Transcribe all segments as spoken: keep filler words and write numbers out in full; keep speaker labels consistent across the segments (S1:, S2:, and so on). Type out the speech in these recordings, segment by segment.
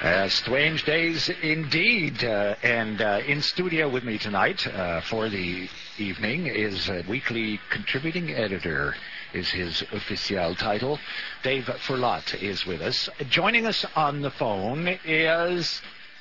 S1: Uh, strange days indeed. Uh, and uh, in studio with me tonight uh, for the evening is a weekly contributing editor, is his official title. Dave Furlot is with us. Joining us on the phone is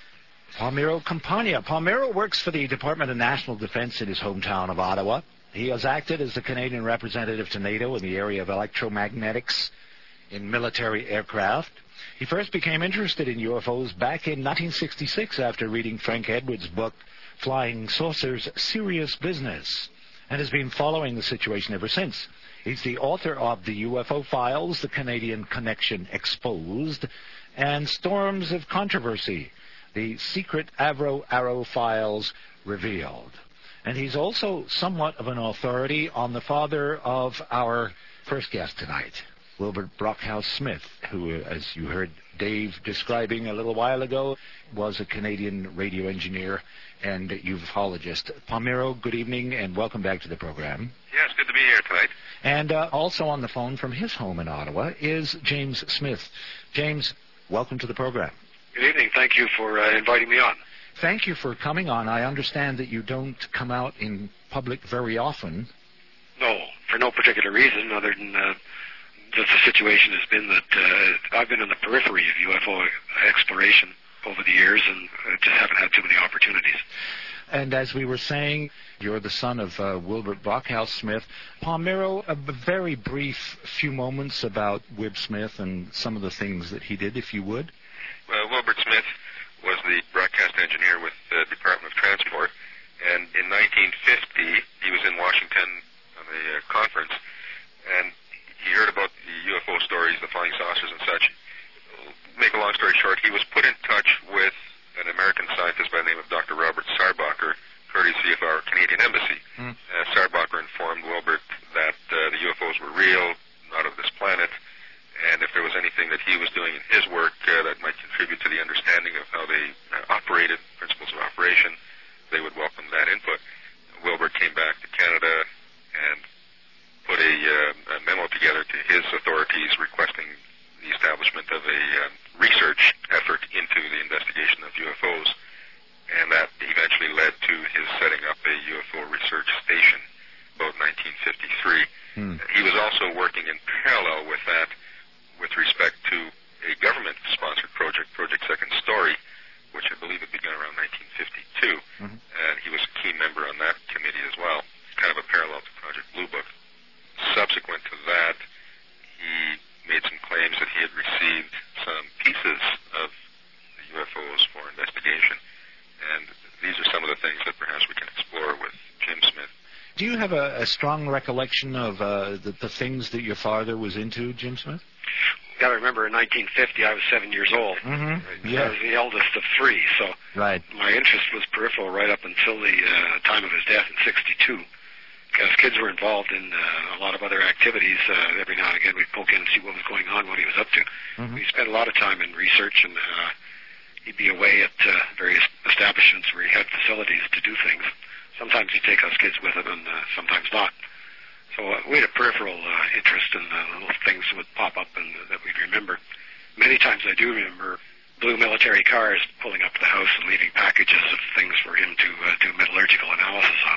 S1: Palmiro Campagna. Palmiro works for the Department of National Defense in his hometown of Ottawa. He has acted as the Canadian representative to NATO in the area of electromagnetics in military aircraft. He first became interested in U F Os back in nineteen sixty-six after reading Frank Edwards' book, Flying Saucers, Serious Business, and has been following the situation ever since. He's the author of the U F O Files, The Canadian Connection Exposed, and Storms of Controversy, The Secret Avro Arrow Files Revealed. And he's also somewhat of an authority on the father of our first guest tonight, Wilbert Brockhouse-Smith, who, as you heard Dave describing a little while ago, was a Canadian radio engineer and ufologist. Palmiro, good evening and welcome back to the program.
S2: Yes, good to be here tonight.
S1: And uh, also on the phone from his home in Ottawa is James Smith. James, welcome to the program.
S2: Good evening. Thank you for uh, inviting me on.
S1: Thank you for coming on. I understand that you don't come out in public very often.
S2: No, for no particular reason other than uh, that the situation has been that uh, I've been in the periphery of U F O exploration over the years and uh, just haven't had too many opportunities.
S1: And as we were saying, you're the son of uh, Wilbert Brockhouse-Smith. Palmiro, a very brief few moments about Wib Smith and some of the things that he did, if you would.
S3: Well, Wilbert Smith was the broadcast engineer with the Department of Transport, and in nineteen fifty, he was in Washington on a uh, conference, and he heard about the U F O stories, the flying saucers and such. Make a long story short, he was put in touch with an American scientist by the name of Doctor Robert Sarbacher, courtesy of our Canadian Embassy. Mm. Uh, Sarbacher informed Wilbert that uh, the U F Os were real, not of this planet, and if there was anything that he was doing in his work uh, that might contribute to the understanding of how they uh, operated, principles of operation, they would welcome that input. Wilbert came back to Canada and put a, uh, a memo together to his authorities requesting the establishment of a uh, research effort into the investigation of U F Os, and that eventually led to his setting up a U F O research station about nineteen fifty-three. Hmm. He was also working in parallel with that with respect to a government-sponsored project, Project Second Story, which I believe had begun around nineteen fifty-two, mm-hmm. and he was a key member on that committee as well, kind of a parallel to Project Blue Book. Subsequent to that, he made some claims that he had received some pieces of the U F Os for investigation, and these are some of the things that perhaps we can explore with Jim Smith.
S1: Do you have a, a strong recollection of uh, the, the things that your father was into, Jim Smith?
S2: You got to remember, in nineteen fifty, I was seven years old.
S1: Mm-hmm.
S2: Right?
S1: Yeah.
S2: I was the eldest of three, so
S1: right.
S2: my interest was peripheral right up until the uh, time of his death in sixty-two. Because kids were involved in uh, a lot of other activities. Uh, every now and again, we'd poke in and see what was going on, what he was up to. Mm-hmm. We spent a lot of time in research, and uh, he'd be away at uh, various establishments where he had facilities to do things. Sometimes he'd take us kids with him, and uh, sometimes not. So uh, we had a peripheral uh, interest in uh, little things that would pop up and uh, that we'd remember. Many times I do remember blue military cars pulling up to the house and leaving packages of things for him to uh, do metallurgical analysis on.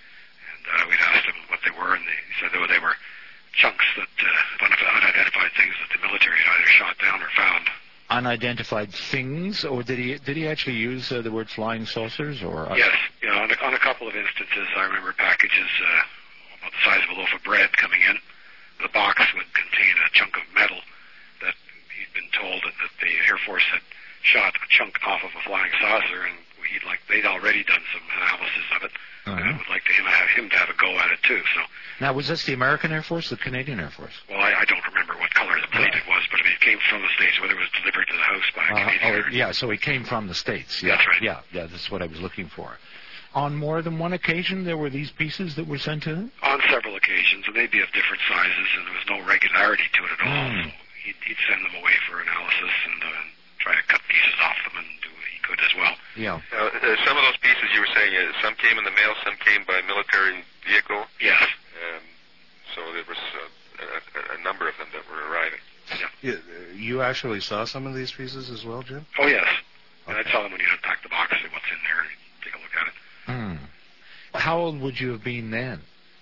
S2: Uh, we'd asked him what they were, and they, he said they were, they were chunks that, uh, unidentified things that the military had either shot down or found.
S1: Unidentified things, or did he did he actually use uh, the word flying saucers? Or uh...
S2: Yes, you know, on a, on a couple of instances, I remember packages uh, about the size of a loaf of bread coming in. The box would contain a chunk of metal that he'd been told that, that the Air Force had shot a chunk off of a flying saucer, and he'd like they'd already done some analysis of it. Uh-huh. And I would like to him have him to have a go at it too. So
S1: now, was this the American Air Force, the Canadian Air Force?
S2: Well, I, I don't remember what color the plate uh-huh. it was, but I mean, it came from the States, whether it was delivered to the house by a
S1: uh,
S2: Canadian.
S1: Oh, yeah. So it came from the States. Yeah,
S2: that's right.
S1: Yeah, yeah. That's what I was looking for. On more than one occasion, there were these pieces that were sent to him?
S2: On several occasions, and they'd be of different sizes, and there was no regularity to it at all.
S1: Mm.
S2: So he'd, he'd send them away for analysis and uh, try to cut pieces off them and do what he could as well.
S1: Yeah.
S3: Now, uh, some of those pieces you were saying, uh, some came in the mail, some came by military vehicle.
S2: Yes.
S3: Um, so there was uh, a, a number of them that were arriving.
S2: Yeah.
S1: Yeah.
S4: you actually saw some of these pieces as well, Jim?
S2: Oh, yes.
S4: Okay.
S2: And I saw them when you unpacked the box, see what's in there, and take a look at it.
S1: Hmm. How old would you have been then?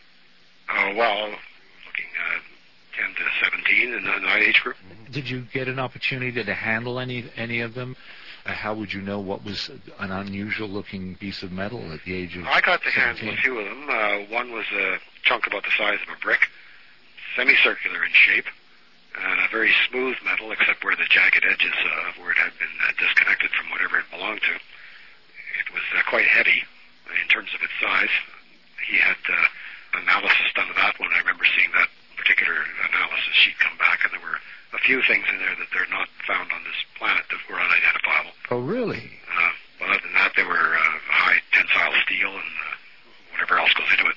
S2: Oh, well, looking uh, ten to seventeen in that age group.
S1: Did you get an opportunity to handle any any of them? Uh, how would you know what was an unusual-looking piece of metal at the age of
S2: I got to
S1: seventeen?
S2: handle a few of them. Uh, one was a chunk about the size of a brick, semicircular in shape, and a very smooth metal, except where the jagged edges uh, where it had been uh, disconnected from whatever it belonged to. It was uh, quite heavy in terms of its size. He had uh, analysis done of that one. I remember seeing that particular analysis sheet come back, and there were a few things in there that they're not found on this planet that were unidentifiable.
S1: Oh, really?
S2: Uh, but other than that, they were uh, high tensile steel and uh, whatever else goes into it.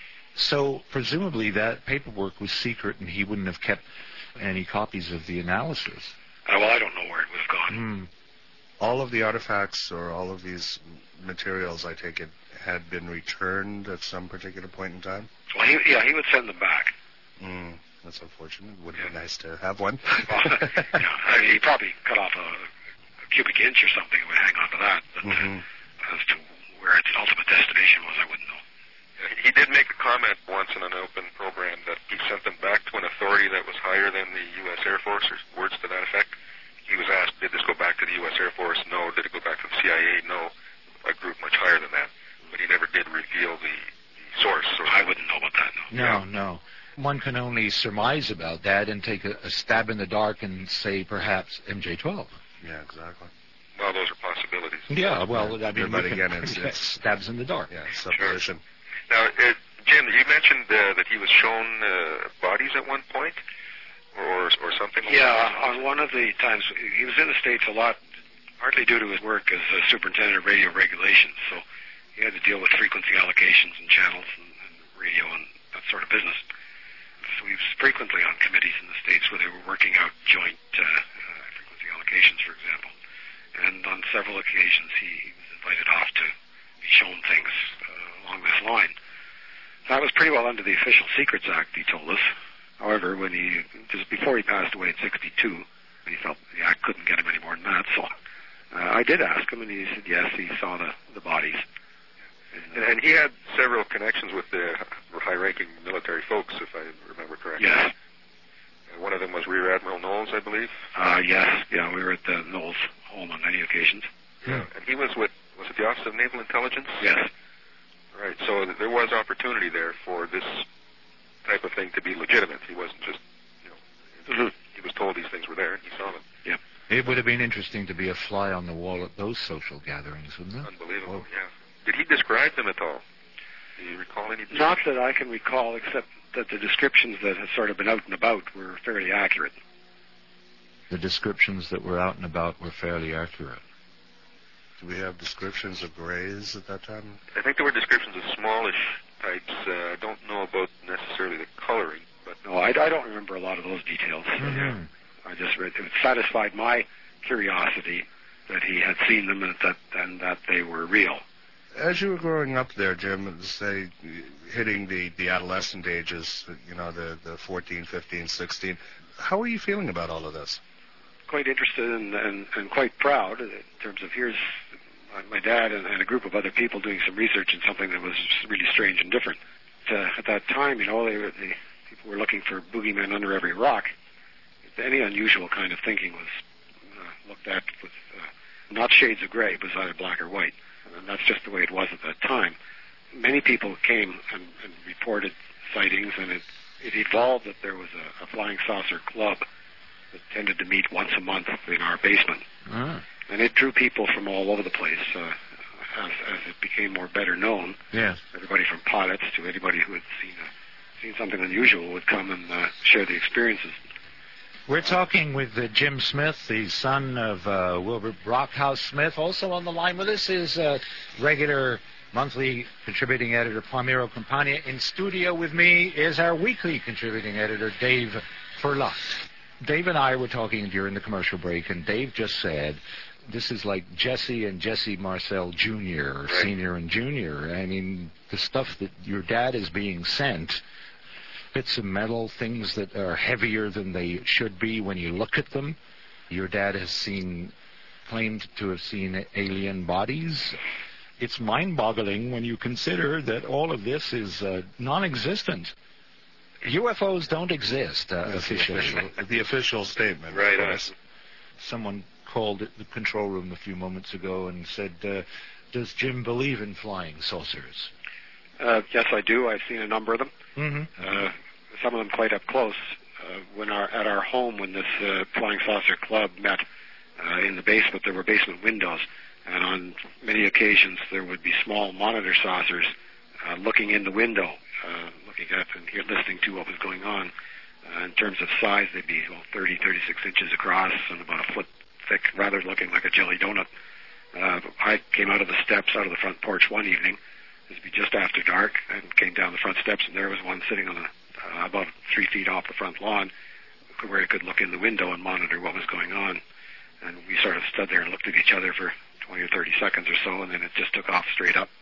S1: So presumably that paperwork was secret, and he wouldn't have kept any copies of the analysis.
S2: Uh, well, I don't know where it would have gone.
S1: Hmm.
S4: All of the artifacts or all of these materials, I take it, had been returned at some particular point in time?
S2: Well, he, yeah, he would send them back.
S4: Mm, that's unfortunate. Would yeah. be nice to have one.
S2: Well, you know, I mean, he probably cut off a, a cubic inch or something and would hang on to that. But
S4: mm-hmm.
S2: uh, as to where its ultimate destination was, I wouldn't know.
S3: He did make a comment once in an open program that he sent them back to an authority that was higher than the U S Air Force, or words to that effect. He was asked, did this go back to the U S Air Force? No. Did it go back to the C I A? No. A group much higher than that. But he never did reveal the, the source. Or
S2: I wouldn't know about that, no.
S1: No, yeah. no. One can only surmise about that and take a, a stab in the dark and say perhaps M J twelve.
S4: Yeah, exactly.
S3: Well, those are possibilities.
S1: Yeah, well,
S4: yeah.
S1: I mean,
S4: but again, it's, it's
S1: stabs in the dark.
S4: Yeah, supposition.
S3: Sure. Now, uh, Jim, you mentioned uh, that he was shown uh, bodies at one point, or or something.
S2: Yeah, on one of the times he was in the States a lot, partly due to his work as a superintendent of radio regulations. So he had to deal with frequency allocations and channels and, and radio and that sort of business. So he was frequently on committees in the States where they were working out joint uh, uh, frequency allocations, for example. And on several occasions he, he was invited off to be shown things uh, along this line. That was pretty well under the Official Secrets Act, he told us. However, when he, just before he passed away at sixty-two, he felt the Act couldn't get him any more than that. So uh, I did ask him, and he said yes, he saw the, the bodies.
S3: And, and he had several connections with the high-ranking military folks, if I remember correctly.
S2: Yes.
S3: And one of them was Rear Admiral Knowles, I believe.
S2: Uh, yes, yeah, we were at the Knowles home on many occasions.
S3: Yeah, and he was with, was it the Office of Naval Intelligence?
S2: Yes.
S3: Right, so there was opportunity there for this type of thing to be legitimate. He wasn't just, you know, mm-hmm. he was told these things were there, and he saw them.
S2: Yeah.
S1: It would have been interesting to be a fly on the wall at those social gatherings, wouldn't it?
S3: Unbelievable, oh. yeah. Did he describe them at all? Do you recall any?
S2: Not that I can recall, except that the descriptions that have sort of been out and about were fairly accurate.
S1: The descriptions that were out and about were fairly accurate.
S4: Do we have descriptions of grays at that time?
S3: I think there were descriptions of smallish types. Uh, I don't know about necessarily the coloring, but
S2: no, I, I don't remember a lot of those details.
S1: Mm-hmm.
S2: I just read it satisfied my curiosity that he had seen them and that and that they were real.
S4: As you were growing up there, Jim, say hitting the, the adolescent ages, you know, the, the fourteen, fifteen, sixteen, how were you feeling about all of this?
S2: Quite interested and, and, and quite proud in terms of here's my dad and, and a group of other people doing some research in something that was really strange and different. Uh, at that time, you know, they were, the people were looking for boogeymen under every rock. Any unusual kind of thinking was uh, looked at with uh, not shades of gray, but either black or white. And that's just the way it was at that time. Many people came and, and reported sightings, and it, it evolved that there was a, a flying saucer club that tended to meet once a month in our basement.
S1: Ah.
S2: And it drew people from all over the place uh, as, as it became more better known.
S1: Yes.
S2: Everybody from pilots to anybody who had seen a, seen something unusual would come and uh, share the experiences.
S1: We're talking with uh, Jim Smith, the son of uh, Wilbur Brockhouse Smith. Also on the line with us is uh, regular monthly contributing editor Palmiro Campagna. In studio with me is our weekly contributing editor, Dave Furlot. Dave and I were talking during the commercial break, and Dave just said, this is like Jesse and Jesse Marcel Junior, or
S3: right.
S1: Senior and Junior. I mean, the stuff that your dad is being sent, bits of metal, things that are heavier than they should be when you look at them. Your dad has seen, claimed to have seen alien bodies. It's mind-boggling when you consider that all of this is uh, non-existent. U F Os don't exist uh, officially.
S4: The official, the official statement.
S3: Right.
S4: Of
S3: Uh,
S1: Someone called the control room a few moments ago and said, uh, does Jim believe in flying saucers?
S2: Uh, yes, I do. I've seen a number of them.
S1: Mm-hmm.
S2: Uh, some of them quite up close. Uh, when our at our home, when this uh, Flying Saucer Club met uh, in the basement, there were basement windows, and on many occasions there would be small monitor saucers uh, looking in the window, uh, looking at and here, listening to what was going on. Uh, in terms of size, they'd be well, thirty, thirty-six inches across and about a foot thick, rather looking like a jelly donut. Uh, I came out of the steps, out of the front porch one evening. It would be just after dark, and came down the front steps, and there was one sitting on the, uh, about three feet off the front lawn, where he could look in the window and monitor what was going on. And we sort of stood there and looked at each other for twenty or thirty seconds or so, and then it just took off straight up.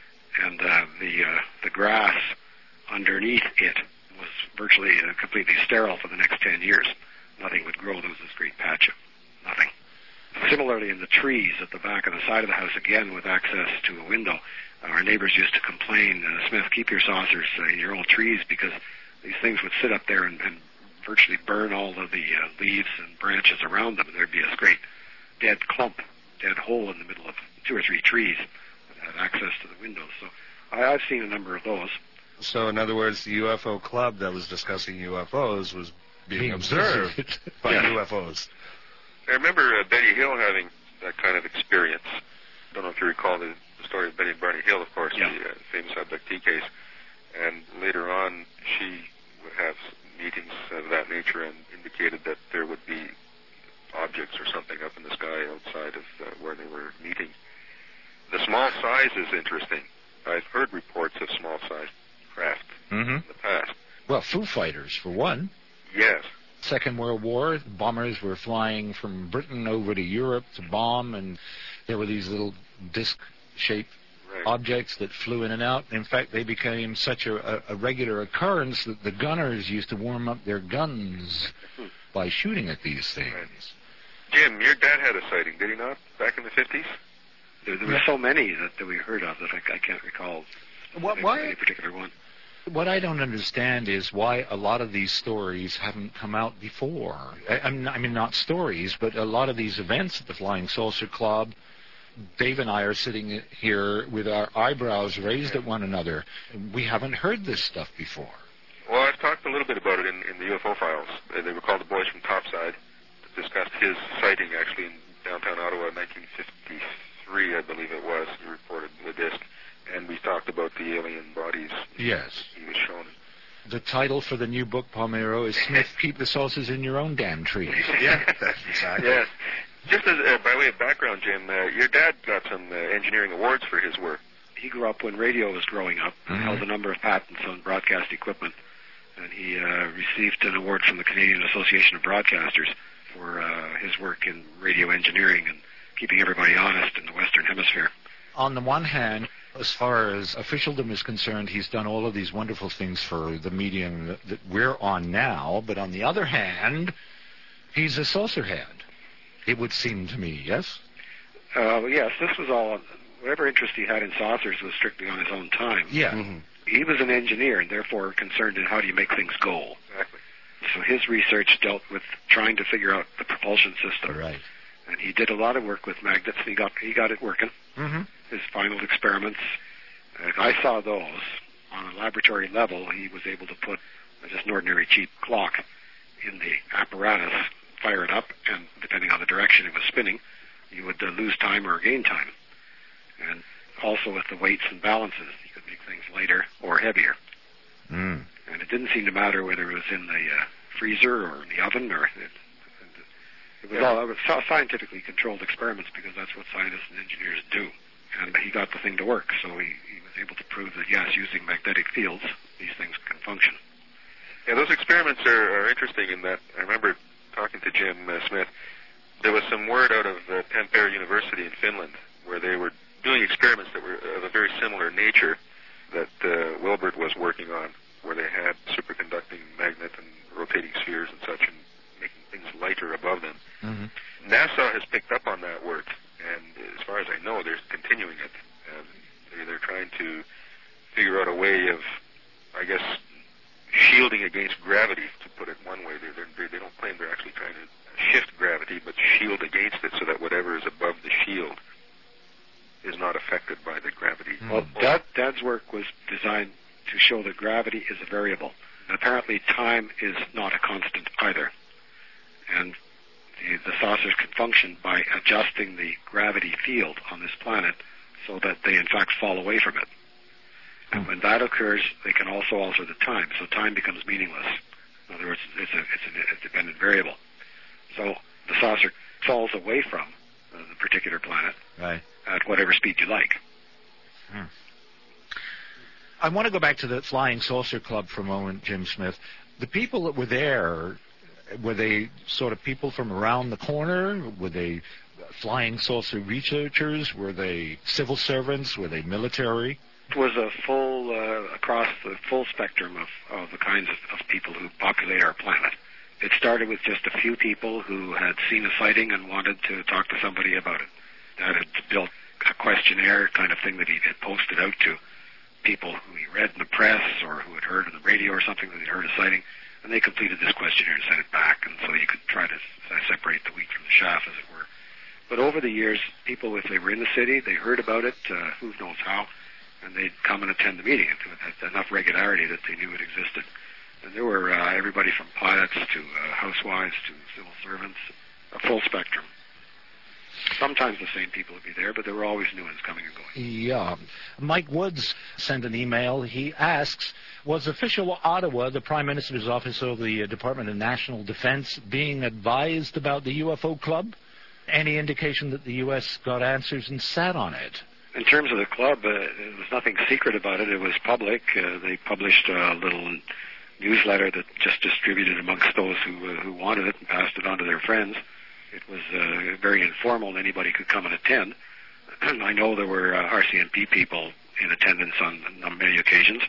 S2: And uh, the uh, the grass underneath it was virtually uh, completely sterile for the next ten years. Nothing would grow. There was this great patch of nothing. Similarly, in the trees at the back of the side of the house, again with access to a window, uh, our neighbors used to complain, uh, Smith, keep your saucers uh, in your old trees, because these things would sit up there and, and virtually burn all of the uh, leaves and branches around them. There'd be this great dead clump, dead hole in the middle of two or three trees that had access to the windows. So I, I've seen a number of those.
S4: So, in other words, the U F O club that was discussing U F Os was being,
S1: Being
S4: observed
S1: observed.
S4: by
S2: Yeah.
S4: U F Os.
S3: I remember uh, Betty Hill having that kind of experience. I don't know if you recall the, the story of Betty and Barney Hill, of course,
S2: Yeah.
S3: the uh, famous abductee case. And later on, she would have meetings of that nature and indicated that there would be objects or something up in the sky outside of uh, where they were meeting. The small size is interesting. I've heard reports of small-sized craft
S1: Mm-hmm.
S3: in the past.
S1: Well, Foo Fighters, for one.
S3: Yes.
S1: Second World War, bombers were flying from Britain over to Europe to bomb, and there were these little disc-shaped
S3: Right.
S1: objects that flew in and out. In fact, they became such a, a, a regular occurrence that the gunners used to warm up their guns by shooting at these things.
S3: Right. Jim, your dad had a sighting, did he not, back in the fifties?
S2: There, there were so many that, that we heard of that I, I can't recall
S1: What, why,
S2: any particular one.
S1: what I don't understand is why a lot of these stories haven't come out before. I, I'm not- I mean, not stories, but a lot of these events at the Flying Saucer Club, Dave and I are sitting here with our eyebrows raised at one another. We haven't heard this stuff before.
S3: Well, I've talked a little bit about it in, in the U F O files. Uh, They were called the Boys from Topside. Discussed his sighting actually in downtown Ottawa in nineteen fifty-three, I believe it was. He reported the disc. And we talked about the alien bodies
S1: Yes.
S3: he was shown.
S1: The title for the new book, Palmero, is Smith, Keep the Saucers in Your Own Damn Trees.
S4: Yeah, that's exactly.
S3: Yes. Just as uh, by way of background, Jim, uh, your dad got some uh, engineering awards for his work.
S2: He grew up when radio was growing up,
S1: Mhm.
S2: held a number of patents on broadcast equipment, and he uh, received an award from the Canadian Association of Broadcasters for uh, his work in radio engineering and keeping everybody honest in the Western Hemisphere.
S1: On the one hand, as far as officialdom is concerned, he's done all of these wonderful things for the medium that, that we're on now, but on the other hand, he's a saucerhead. It would seem to me, yes?
S2: Uh, yes, this was all, whatever interest he had in saucers was strictly on his own time.
S1: Yeah.
S4: Mhm.
S2: He was an engineer and therefore concerned in how do you make things go.
S3: Exactly.
S2: So his research dealt with trying to figure out the propulsion system.
S1: Right.
S2: And he did a lot of work with magnets, and he got, he got it working.
S1: Mm-hmm.
S2: His final experiments, uh, I saw those on a laboratory level. He was able to put uh, just an ordinary cheap clock in the apparatus, fire it up, and depending on the direction it was spinning, you would uh, lose time or gain time. And also with the weights and balances, you could make things lighter or heavier.
S1: Mm.
S2: And it didn't seem to matter whether it was in the uh, freezer or in the oven, or it, it was all it was scientifically controlled experiments, because that's what scientists and engineers do. And he got the thing to work, so he, he was able to prove that, yes, using magnetic fields, these things can function.
S3: Yeah, those experiments are, are interesting in that I remember talking to Jim uh, Smith. There was some word out of uh, Tampere University in Finland where they were doing experiments that were of a very similar nature that uh, Wilbert was working on, where they had superconducting magnet and rotating spheres and such, and making things lighter above them.
S1: Mm-hmm.
S3: NASA has picked up on that work, and as far as I know, they're continuing it. Uh, they, they're trying to figure out a way of, I guess, shielding against gravity, to put it one way. They're, they're, they don't claim they're actually trying to shift gravity, but shield against it so that whatever is above the shield is not affected by the gravity.
S2: Mm. Well, Dad, Dad's work was designed to show that gravity is a variable. And apparently time is not a constant either. And the, the saucers can function by adjusting the gravity field on this planet so that they in fact fall away from it. And when that occurs, they can also alter the time, so time becomes meaningless. In other words, it's a, it's a, a dependent variable. So the saucer falls away from uh, the particular planet
S1: right.
S2: at whatever speed you like.
S1: Hmm. I want to go back to the Flying Saucer Club for a moment, Jim Smith. The people that were there, were they sort of people from around the corner? Were they flying saucer researchers? Were they civil servants? Were they military?
S2: It was a full, uh, across the full spectrum of, of the kinds of, of people who populate our planet. It started with just a few people who had seen a sighting and wanted to talk to somebody about it. Dad had built a questionnaire kind of thing that he had posted out to people who he read in the press or who had heard on the radio or something that he'd heard a sighting, and they completed this questionnaire and sent it back, and so you could try to uh, separate the wheat from the chaff, as it were. But over the years, people, if they were in the city, they heard about it, uh, who knows how, and they'd come and attend the meeting with enough regularity that they knew it existed. And there were uh, everybody from pilots to uh, housewives to civil servants, a full spectrum. Sometimes the same people would be there, but there were always new ones coming and going.
S1: Yeah. Mike Woods sent an email. He asks, was official Ottawa, the Prime Minister's Office of the Department of National Defense, being advised about the U F O Club? Any indication that the U S got answers and sat on it?
S2: In terms of the club, uh, there was nothing secret about it. It was public. Uh, they published a little newsletter that just distributed amongst those who uh, who wanted it and passed it on to their friends. It was uh, very informal, and anybody could come and attend. I know there were uh, R C M P people in attendance on, on many occasions.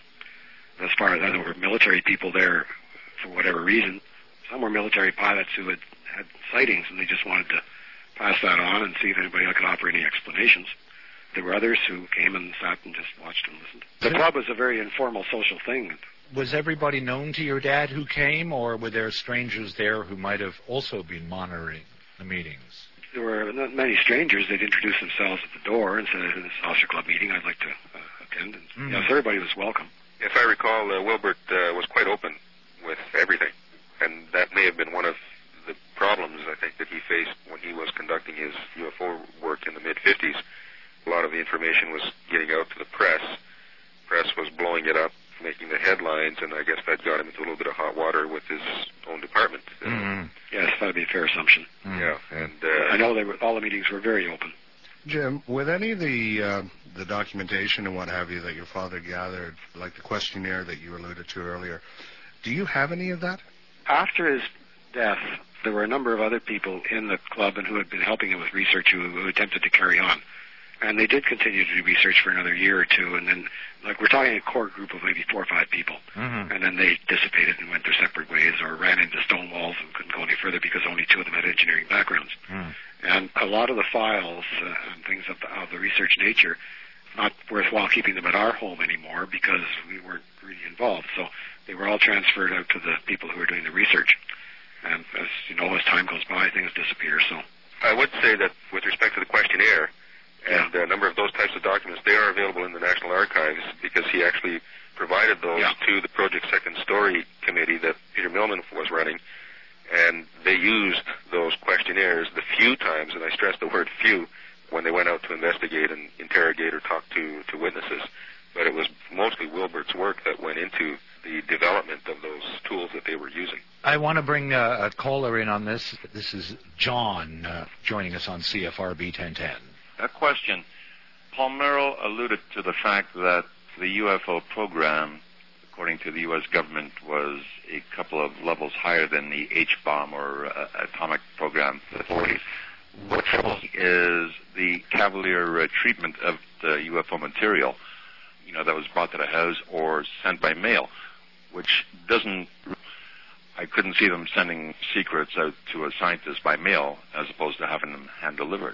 S2: As far as I know, there were military people there for whatever reason. Some were military pilots who had had sightings, and they just wanted to pass that on and see if anybody could offer any explanations. There were others who came and sat and just watched and listened. The club was a very informal social thing.
S1: Was everybody known to your dad who came, or were there strangers there who might have also been monitoring the meetings?
S2: There were not many strangers. They'd introduce themselves at the door and said, "In this Saucer Club meeting, I'd like to uh, attend." And mm-hmm. yes, everybody was welcome.
S3: If I recall, uh, Wilbert uh, was quite open with everything, and that may have been one of the problems, I think, that he faced when he was conducting his U F O work in the mid-fifties. A lot of the information was getting out to the press. Press was blowing it up, making the headlines, and I guess that got him into a little bit of hot water with his own department.
S1: Mm-hmm.
S2: Yes, that would be a fair assumption.
S3: Mm-hmm. Yeah, and uh,
S2: I know they were, all the meetings were very open.
S4: Jim, with any of the uh, the documentation and what have you that your father gathered, like the questionnaire that you alluded to earlier, do you have any of that?
S2: After his death, there were a number of other people in the club and who had been helping him with research who, who attempted to carry on. And they did continue to do research for another year or two, and then, like, we're talking a core group of maybe four or five people,
S1: mm-hmm.
S2: and then they dissipated and went their separate ways or ran into stone walls and couldn't go any further because only two of them had engineering backgrounds.
S1: Mm.
S2: And a lot of the files uh, and things of the, of the research nature, not worthwhile keeping them at our home anymore because we weren't really involved. So they were all transferred out to the people who were doing the research. And as you know, as time goes by, things disappear. So
S3: I would say that with respect to the questionnaire, and
S2: yeah.
S3: a number of those types of documents, they are available in the National Archives because he actually provided those
S2: yeah.
S3: to the Project Second Story committee that Peter Millman was running, and they used those questionnaires the few times, and I stress the word few, when they went out to investigate and interrogate or talk to, to witnesses. But it was mostly Wilbert's work that went into the development of those tools that they were using.
S1: I want to bring a, a caller in on this. This is John uh, joining us on C F R B ten ten.
S5: A question. Paul Merrill alluded to the fact that the U F O program, according to the U S government, was a couple of levels higher than the H-bomb or uh, atomic program of the forties. What troubles is the cavalier uh, treatment of the U F O material, you know, that was brought to the house or sent by mail, which doesn't... I couldn't see them sending secrets out to a scientist by mail as opposed to having them hand-delivered.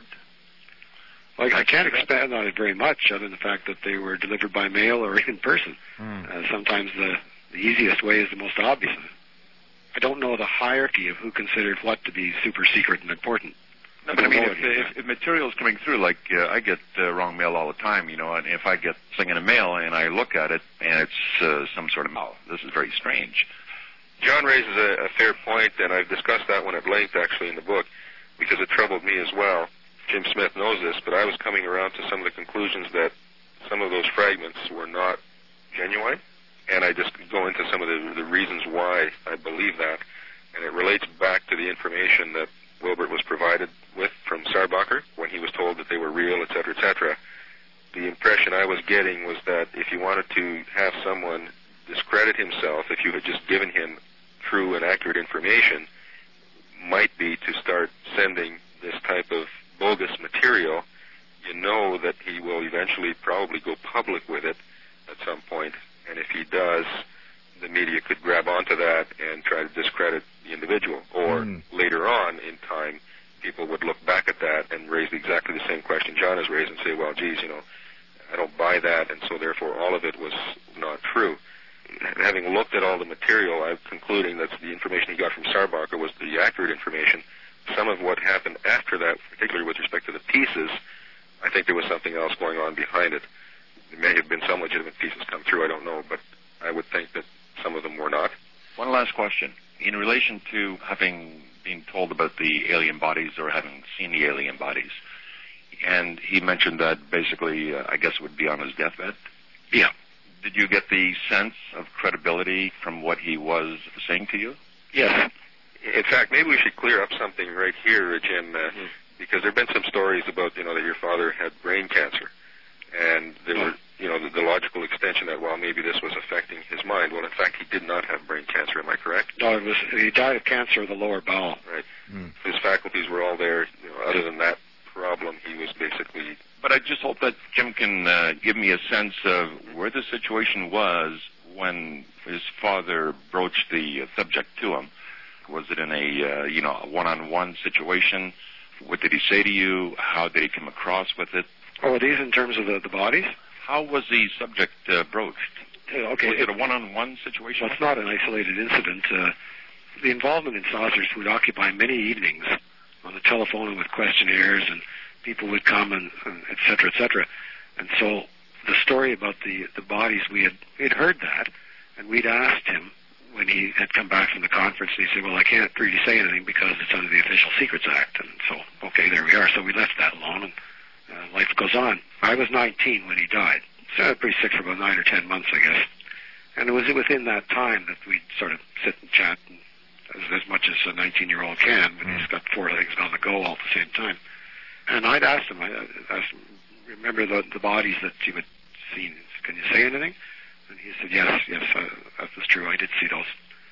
S2: Well, I can't expand on it very much other than the fact that they were delivered by mail or in person. Mm. Uh, sometimes the, the easiest way is the most obvious. I don't know the hierarchy of who considered what to be super secret and important.
S5: No, but I mean, if, if, if material's coming through, like uh, I get uh, wrong mail all the time, you know, and if I get something in the mail and I look at it and it's uh, some sort of, oh, this is very strange.
S3: John raises a, a fair point, and I've discussed that one at length, actually, in the book, because it troubled me as well. Jim Smith knows this, but I was coming around to some of the conclusions that some of those fragments were not genuine, and I just go into some of the, the reasons why I believe that, and it relates back to the information that Wilbert was provided with from Sarbacher when he was told that they were real, et cetera, et cetera. The impression I was getting was that if you wanted to have someone discredit himself, if you had just given him true and accurate information, might be to start sending this type of bogus material. You know that he will eventually probably go public with it at some point, and if he does, the media could grab onto that and try to discredit the individual. Or mm. later on in time, people would look back at that and raise exactly the same question John has raised and say, well, geez, you know, I don't buy that, and so therefore all of it was not true. Having looked at all the material, I'm concluding that the information he got from Sarbacher was the accurate information. Some of what happened after that, particularly with respect to the pieces, I think there was something else going on behind it. There may have been some legitimate pieces come through, I don't know, but I would think that some of them were not.
S5: One last question. In relation to having been told about the alien bodies or having seen the alien bodies, and he mentioned that basically, uh, I guess it would be on his deathbed?
S2: Yeah.
S5: Did you get the sense of credibility from what he was saying to you?
S2: Yes.
S3: In fact, maybe we should clear up something right here, Jim, uh, mm-hmm. because there have been some stories about, you know, that your father had brain cancer. And there mm-hmm. were, you know, the, the logical extension that, well, maybe this was affecting his mind. Well, in fact, he did not have brain cancer. Am I correct?
S2: No, it was, he died of cancer of the lower bowel.
S3: Right. Mm. His faculties were all there. You know, other than that problem, he was basically...
S5: But I just hope that Jim can uh, give me a sense of where the situation was when his father broached the uh, subject to him. Was it in a, uh, you know, a one-on-one situation? What did he say to you? How did he come across with it?
S2: Oh, are these in terms of the, the bodies?
S5: How was the subject uh, broached?
S2: Uh, okay.
S5: Was it, it a one-on-one situation?
S2: Well, it's not an isolated incident. Uh, the involvement in saucers would occupy many evenings on the telephone and with questionnaires, and people would come and, and et cetera, et cetera. And so the story about the, the bodies, we had, we had heard that, and we'd asked him when he had come back from the conference, and he said, well, I can't really say anything because it's under the Official Secrets Act. And so, okay, there we are. So we left that alone, and uh, life goes on. I was nineteen when he died. So I was pretty sick for about nine or ten months, I guess. And it was within that time that we'd sort of sit and chat and as, as much as a nineteen-year-old can when he's got four legs on the go all at the same time. And I'd asked him, I asked him, remember the, the bodies that you had seen? Can you say anything? And he said, yes, yes, uh, that was true. I did see those.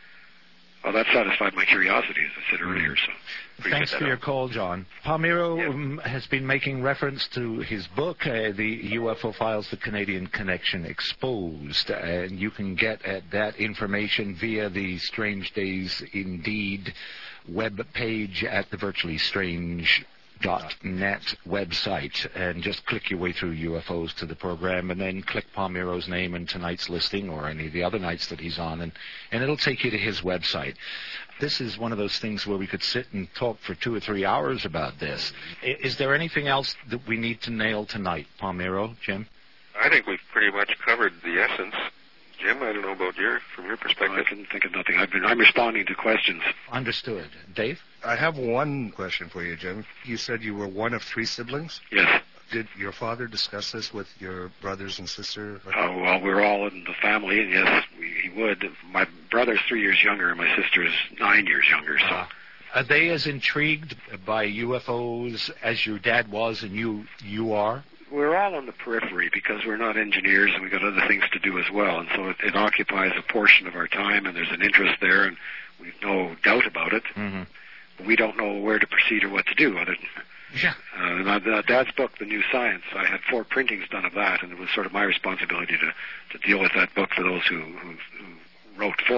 S2: Well, that satisfied my curiosity, as I said earlier. So,
S1: thanks for your call, John. Palmiro yeah. um, has been making reference to his book, uh, The U F O Files, The Canadian Connection Exposed. Uh, and you can get at that information via the Strange Days Indeed web page at the Virtually Strange dot net website, and just click your way through U F Os to the program, and then click Palmiro's name in tonight's listing or any of the other nights that he's on, and, and it'll take you to his website. This is one of those things where we could sit and talk for two or three hours about this. Is there anything else that we need to nail tonight, Palmiro, Jim?
S3: I think we've pretty much covered the essence. Jim, I don't know about your, from your perspective.
S2: No, I can think of nothing. I've been, I'm responding to questions.
S1: Understood. Dave?
S4: I have one question for you, Jim. You said you were one of three siblings?
S2: Yes.
S4: Did your father discuss this with your brothers and sister?
S2: Oh, well, we're all in the family, and yes, we, he would. My brother's three years younger, and my sister's nine years younger, so... Uh,
S1: are they as intrigued by U F Os as your dad was and you you are?
S2: We're all on the periphery because we're not engineers and we've got other things to do as well. And so it, it occupies a portion of our time, and there's an interest there, and we've no doubt about it.
S1: Mm-hmm.
S2: But we don't know where to proceed or what to do. Other than,
S1: yeah.
S2: Uh, my, uh, Dad's book, The New Science, I had four printings done of that, and it was sort of my responsibility to, to deal with that book for those who, who, who wrote for it.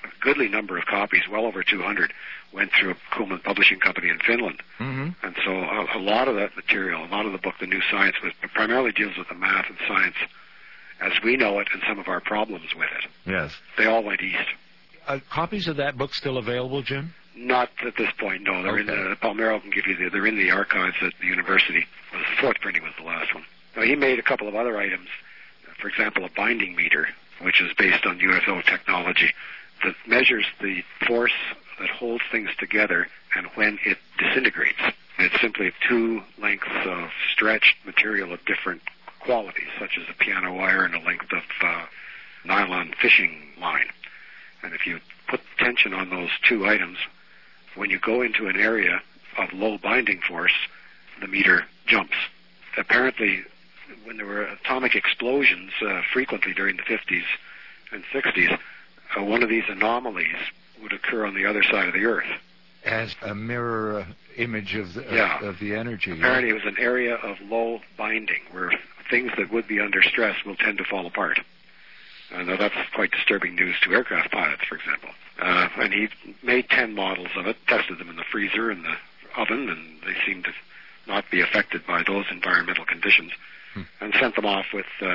S2: a goodly number of copies, well over two hundred, went through a Kuhlman Publishing Company in Finland.
S1: Mm-hmm.
S2: And so a, a lot of that material, a lot of the book, The New Science, was primarily deals with the math and science as we know it and some of our problems with it.
S1: Yes.
S2: They all went east.
S1: Uh, copies of that book still available, Jim?
S2: Not at this point, no. They're
S1: Okay.
S2: in the, Palmero can give you the, they're in the archives at the university. The fourth printing was the last one. Now, he made a couple of other items. For example, a binding meter, which is based on U F O technology, that measures the force that holds things together and when it disintegrates. It's simply two lengths of stretched material of different qualities, such as a piano wire and a length of uh, nylon fishing line. And if you put tension on those two items, when you go into an area of low binding force, the meter jumps. Apparently, when there were atomic explosions uh, frequently during the fifties and sixties, uh, one of these anomalies would occur on the other side of the Earth.
S1: As a mirror uh, image of the,
S2: Yeah.
S1: of, of the energy.
S2: Apparently, it was an area of low binding where things that would be under stress will tend to fall apart. Uh, now, that's quite disturbing news to aircraft pilots, for example. Uh, and he made ten models of it, tested them in the freezer and the oven, and they seemed to not be affected by those environmental conditions, hmm. and sent them off with uh,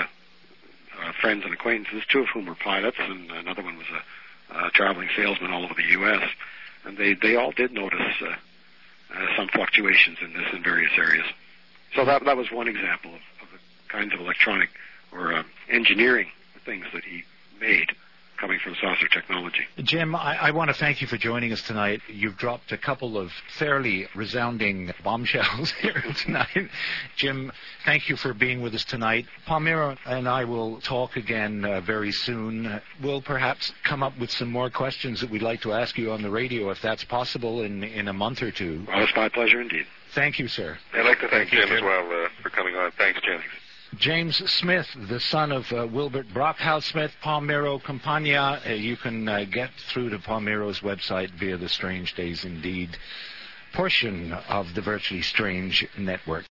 S2: uh, friends and acquaintances, two of whom were pilots, and another one was a, a traveling salesman all over the U S And they, they all did notice uh, uh, some fluctuations in this in various areas. So that that was one example of, of the kinds of electronic or uh, engineering things that he made coming from saucer technology.
S1: Jim, I, I want to thank you for joining us tonight. You've dropped a couple of fairly resounding bombshells here tonight. Jim, thank you for being with us tonight. Palmero and I will talk again uh, very soon. We'll perhaps come up with some more questions that we'd like to ask you on the radio, if that's possible, in, in a month or two.
S2: Well, it's my pleasure indeed.
S1: Thank you, sir.
S3: I'd like to thank,
S2: Thank you,
S3: Jim,
S2: Jim.
S3: as well uh, for coming on. Thanks, Jim.
S1: James Smith, the son of uh, Wilbert Brockhouse Smith, Palmero Campagna. Uh, you can uh, get through to Palmero's website via the Strange Days Indeed portion of the Virtually Strange Network.